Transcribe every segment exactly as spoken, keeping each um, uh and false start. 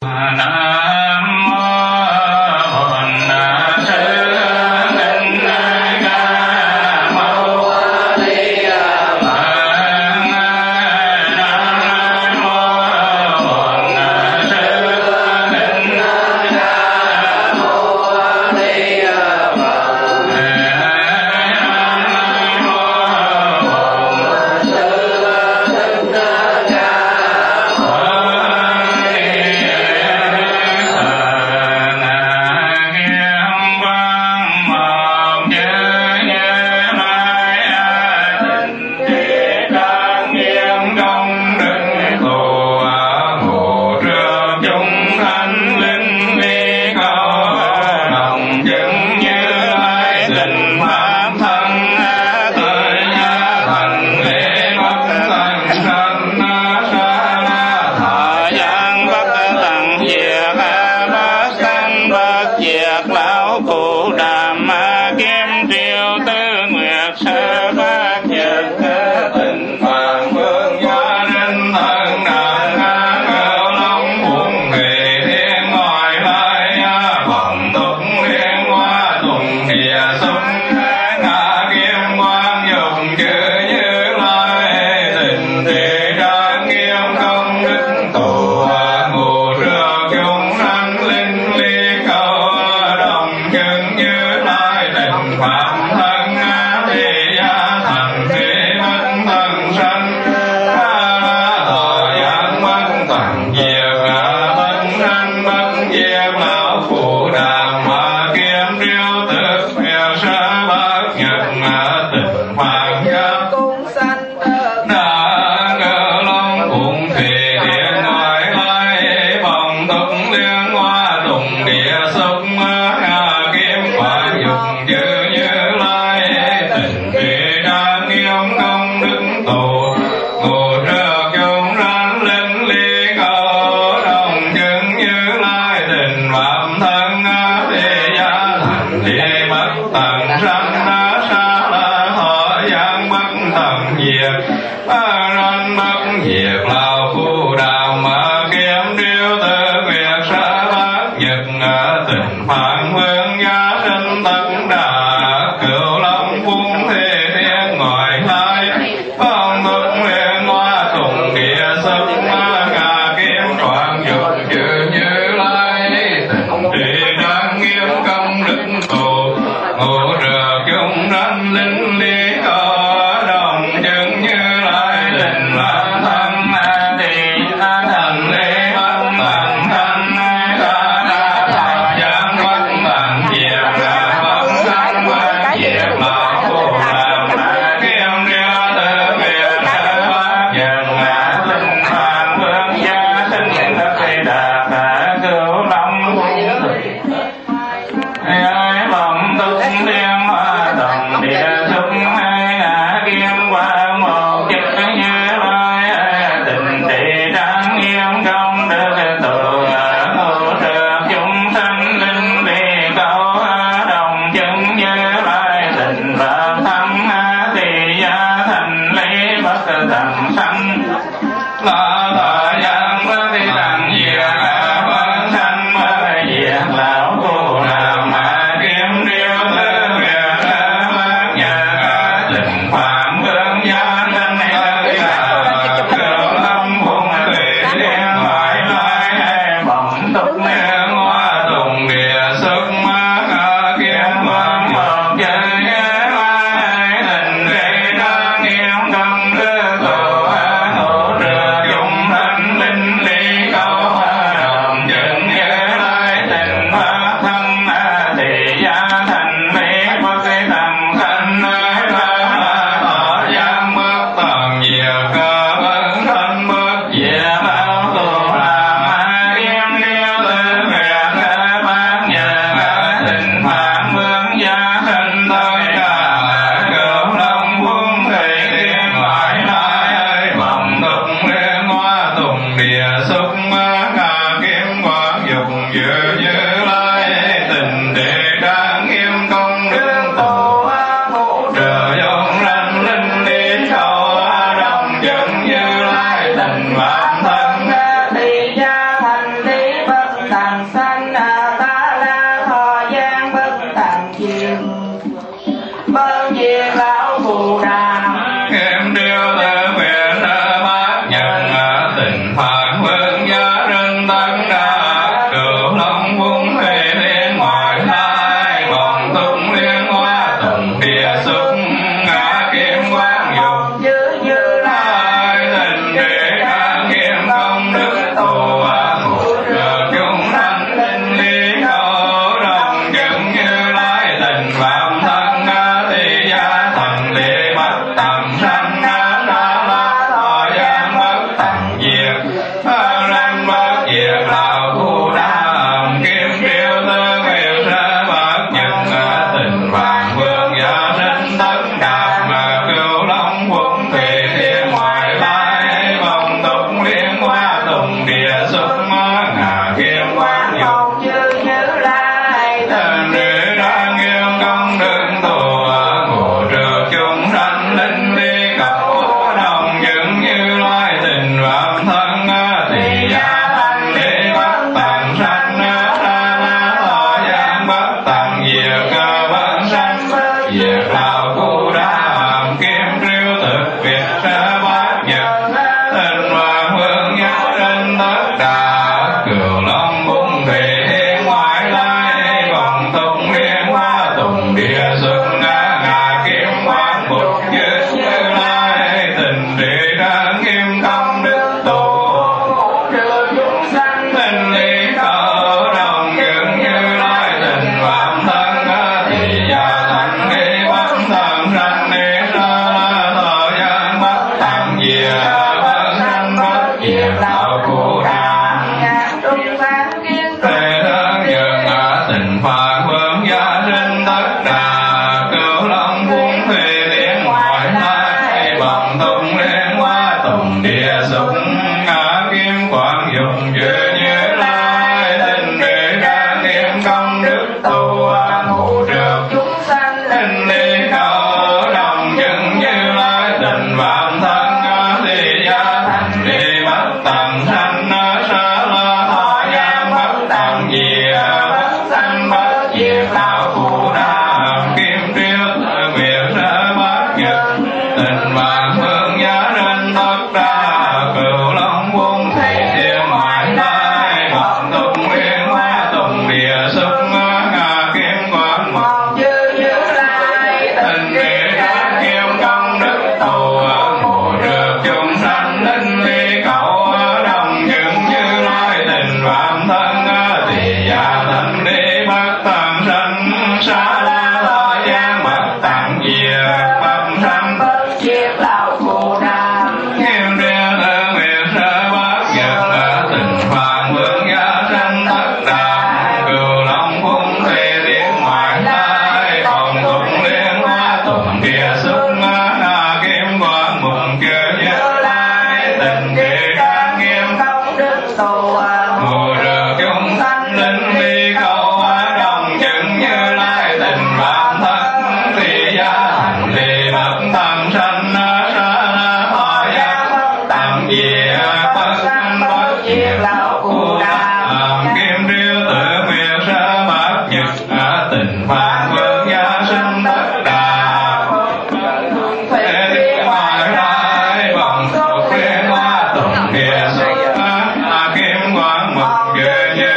Tình Phật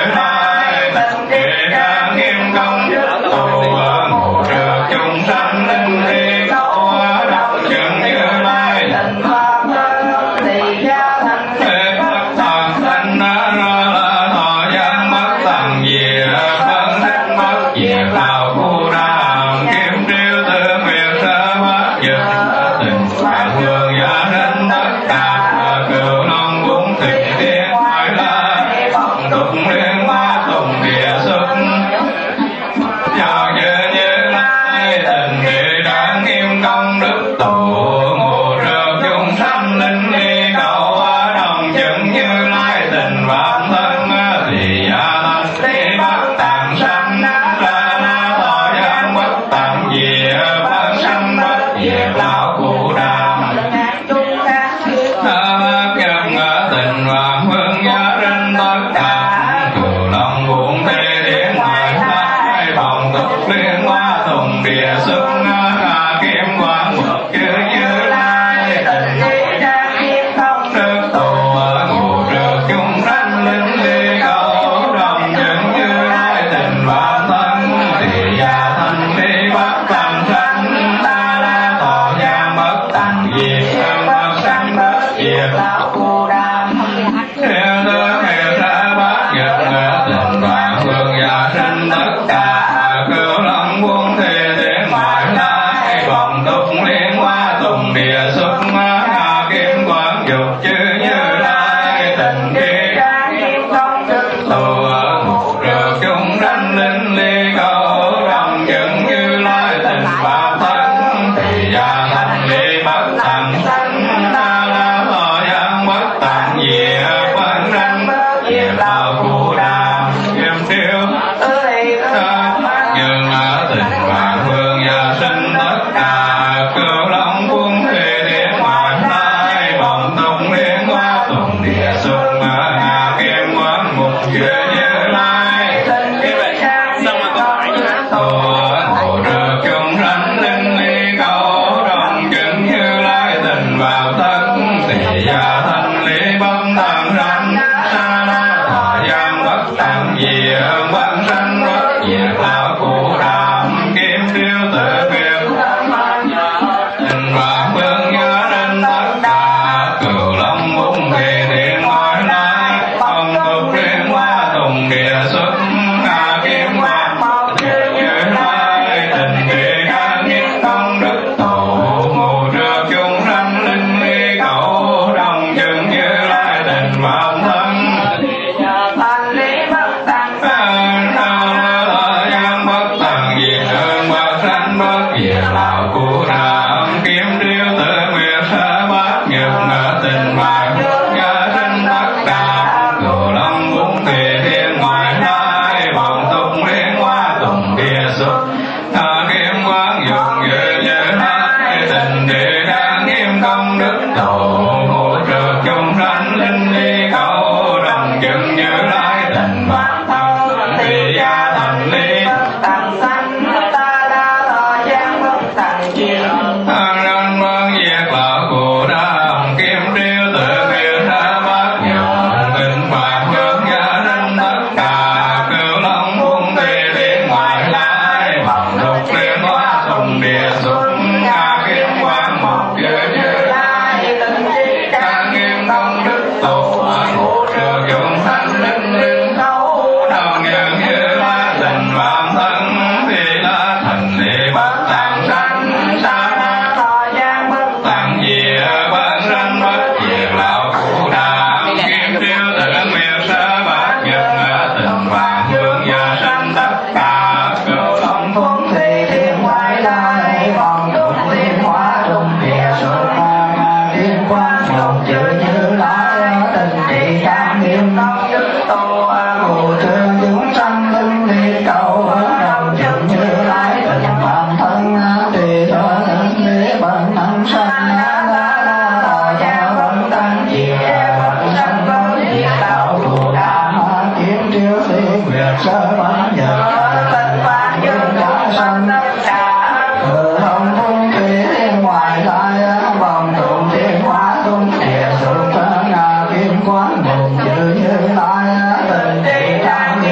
Quán một chữ như lai tình trị trang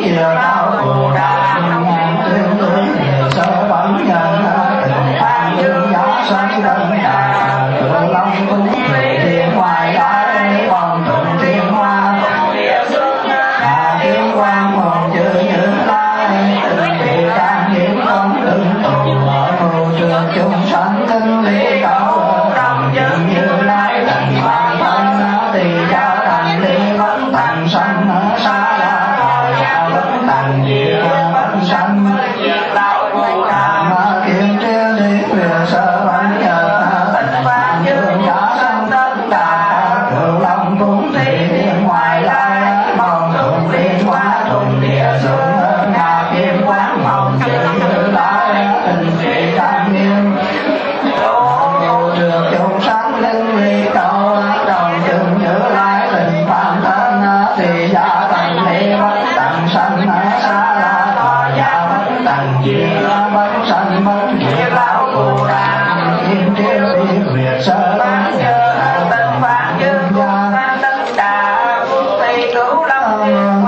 diệt đạo phù đà tương tướng địa sơ bắn nhân tình an dương giá sanh đơn đà cửu long cung thủy thiên hoài lai vòng tụng thiên hoa hà thiên quang hồn chữ như lai tình thị can hiến không đừng tù ở mưu trường chúng sanh tinh lý cầu trong chân như lai thành bản thân thì gia thành lý vẫn thành sanh xa la thọ vẫn thành diệt vẫn sanh diệt đạo phù đà kiếm triêu lý quyền sơ bắn nhờ tình vang dương giá sanh tất đà cửu long cung thị thiên hoài lai mong tụng liên hoa tụng địa xuống ngà kim quán mong chữ như lai tình thị can nghiêm vô trường chúng sanh linh ly cầu đồng chừng như lai tình bản thân thì gia thành lý bất tận sanh xa la thọ gia bất tận diệt bất sanh bất diệt lão phù đà kim triêu lý nguyệt sơ bắn nhờ tân vang dương gia sanh tất đà phúc thị cứu lâm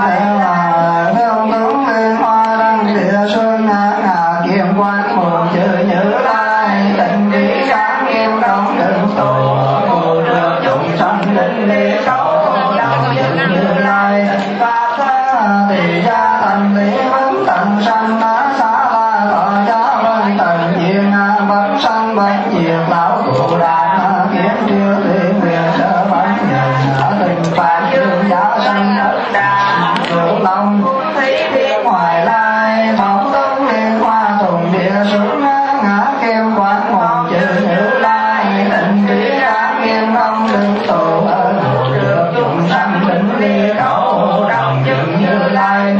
tướng liên hoa đăng địa xuân ngà kim quán mùa chữ như lai tình trí sáng nghiêm đông đừng tù mù trường chúng sanh linh lý cầu đông chữ như lai pháp thì gia thành lý vấn tận sanh xá la thọ gia vấn tận diệt bất sanh bất diệt lão phù đà kiếm triêu lý nguyện sơ bắn nhờ tình phạt dương giá sanh tất đà cửu long thí thiên hoài lai bóng tông liên hoa tùng địa xuống ngã kim quán một chữ như lai tình trí ác nghiêm không đừng tù ở mù được chúng sanh linh ly cầu đồng chữ như lai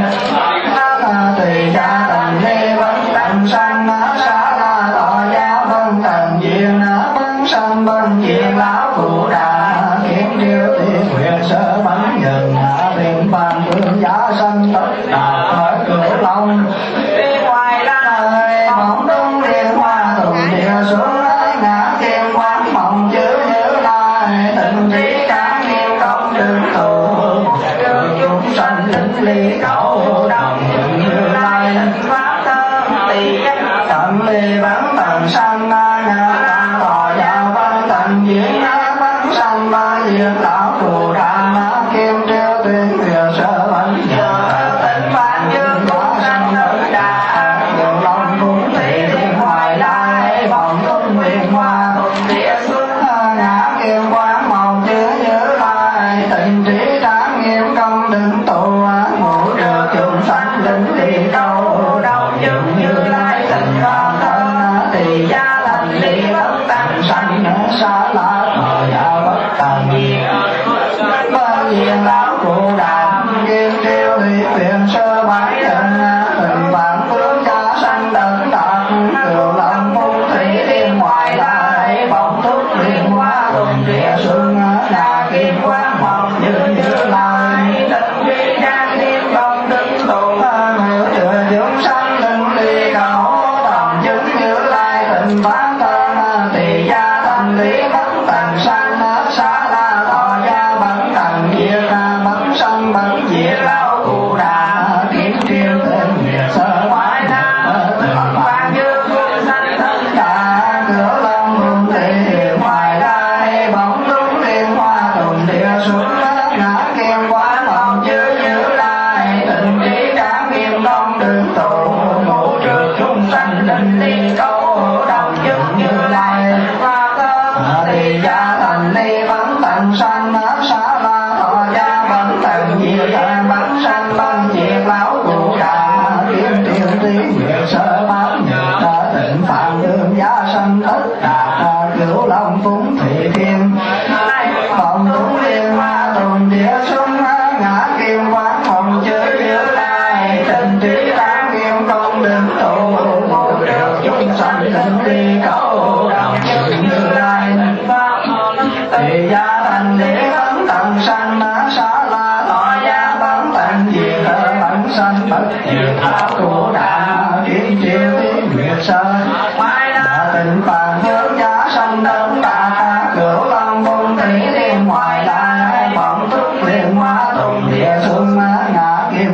tùy gia thành ly vấn tận sanh xá la thọ gia vấn tận diệt vấn sanh vấn diệt lão phù đà kiếm triêu lý nguyện sơ bắn nhần tiền bàn phương giá sanh tất đà ở cửu long thiên hoài lai bóng đông liên hoa tùng địa xuống ngã kim quán mộng chữ như lai tình trí cá nghiêm công đừng tù được chúng sanh linh ly cầu đồng như lai pháp thân tỳ tận ly vấn tận sanh ngã thọ gia vấn tận diệt vấn sanh vấn diệt lão phù đà kim triêu tuyên nguyện sơ bắn nhờ tình vang dương giá sanh tất đà cửu long cung thị thiên hoài lai vòng tung liên hoa tùng địa xuân ngã kim quán mong chữ như lai tình trí đáng nghiêm công đừng tù ngũ được chúng sanh linh ly cầu đông chừng như lai tình pháp thân thì gia thành lý bất tận sanh xa la thọ gia bất tận diệt bất diệt lão phù đà kim triêu lý quyền sơ bắn nhân tình vạn tướng gia sanh đấng đạt cửu long cung thủy thiên hoài lai bóng thúc liên hoa tùng địa xuân ngà kim quán mong như như lai tình trí trang nghiêm công đứng tù ngự chữa chúng sanh linh ly cầu đồng chứng như lai tình bản thân thì gia thành lý bất tận sanh xá la thọ gia bất tận diệt bất sanh bất diệt lão phù đà kiếm triêu tên nguyệt sơ bắn tình vang dương sanh tất đà cửu long cung thị thiên hoài lai bóng đúng liên hoa tùng địa xuống ngã kim quán mong chữ như lai tình trí đáng nghiêm công đừng tù ngũ trừ chúng sanh linh ly cầu đồng chứng như lai pháp thân thì gia thành ly vấn tận sanh xá la thọ gia vấn tận diệt vấn sanh vấn diệt lão phù đà kiếm triêu lý nguyện sơ bắn nhờ tịnh phạm dương giá sanh tất đà cửu long phúng thị thiên vọng túng liên hoa tùng địa xuân ngã kim quán mong chữ như lai tình trí đáng nghiêm công đừng tù ngũ được chúng sanh linh ly cầu đồng chữ như lai thì gia thành lý vấn tận sanh xá la thọ gia vấn tận diệt vấn sanh bất diệt lão phù đà kiếm triêu lý nguyệt sơ đà tịnh phạn hướng giá sanh đấng đà cửu long cung thủy thiên hoài lai vọng thúc liên hoa tùng địa xuân ngã kim quán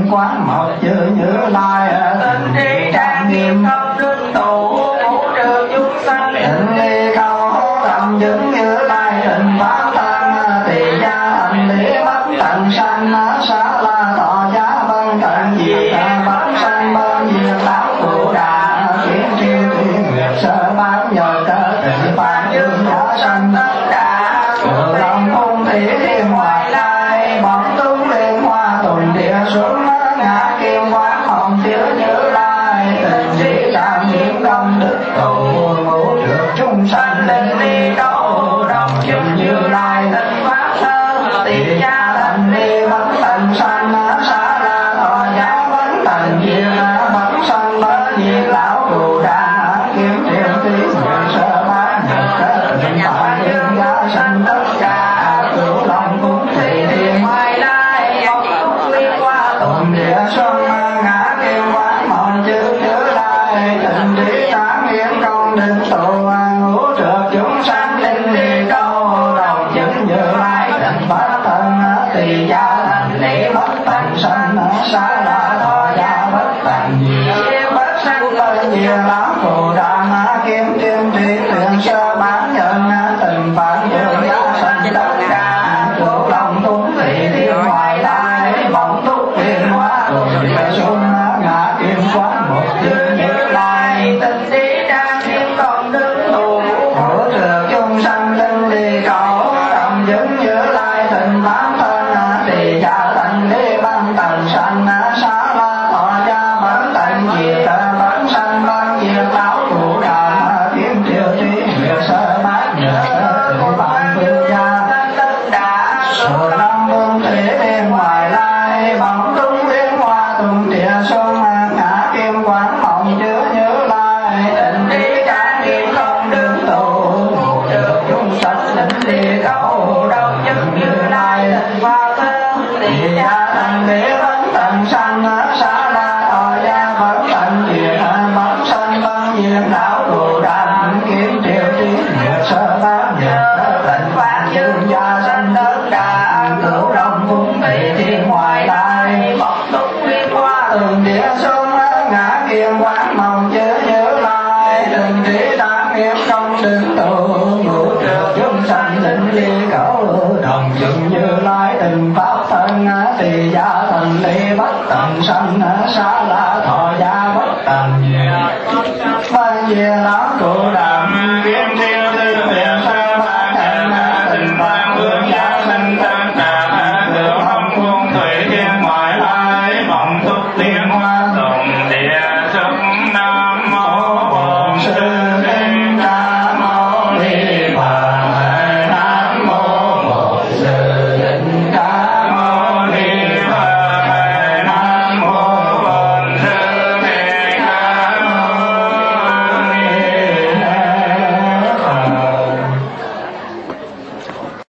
một chữ Như Lai tinh trí trang nghiêm không đức tụ ngũ trừ chúng sanh tịnh ly câu tâm chứng Như Lai tịnh pháp thân tỳ gia thành lý bất tận sanh xá la thọ giá vân tận diệt bất sanh bên diệt lão cụ đà kiến triêu thiên nguyệt sơ bát nhờ cơ tịnh phạn dương giả sanh tất đà cự lòng cung thị thiên hoài lai bóng tung liên hoa tùng địa xuống ngã kim quán hồng thiếu Như Lai tịnh trí trang nghiêm công đức tụ ngũ trược chúng sanh linh ly câu đồng chứng Như Lai tịnh pháp thân tỳ gia thành ly bất tận sanh xá la thọ giá vấn tận diệt bất sanh bất diệt lão cụ đà kiếm triều thí nguyện sơ bát nhật cơ tịnh phạn dương giá sanh tất cả cửu long cung thị thiên hoài lai bóng tung liên hoa tùng địa xuân ngã kim quán mộng chữ Như Lai tịnh trí trang nghiêm công đức tụ ngũ trược chúng sanh linh ly câu đồng chứng Như Lai tịnh pháp thân tỳ gia thành lý bất tận sanh xá la thọ gia bất tận diệt bất sanh lời diệt lão cụ đà kiếm thiên trí tuyển sơ bát nhân tịnh phạn dương giá sanh tất cả cửu long cung thị thiên hoài lai bóng túc thiên hóa tùng địa xuân ngã kim quán một chữ Như Lai tịnh trí trang nghiêm công đức tụ ngũ trược chúng sanh linh ly cầu đồng chứng Như Lai tịnh pháp thân tỳ gia thành lý bất tận sanh xá la thọ gia bất tận diệt bất sanh bất diệt lão cụ đà kiếm triều trí nguyệt sơ bát nhật tự bản vương gia tất đà sự năm vương thị thiên hoài lai bóng tung liên hoa tùng địa xuân ngã kim quán mộng chứa Như Lai tịnh trí trang nghiêm công đức tụ ngũ trược chúng sanh linh ly câu đồng chứng Như Lai tịnh pháp thân tỳ gia thành lý bất tận sanh xá la thọ gia bất tận diệt bất sanh bất diệt lão cụ đà kiếm triều trí nguyệt sơ bát nhật tịnh phạn dương gia sanh tất cả cửu long cung thị thiên hoài lai bóng túc liên hoa tùng địa xuân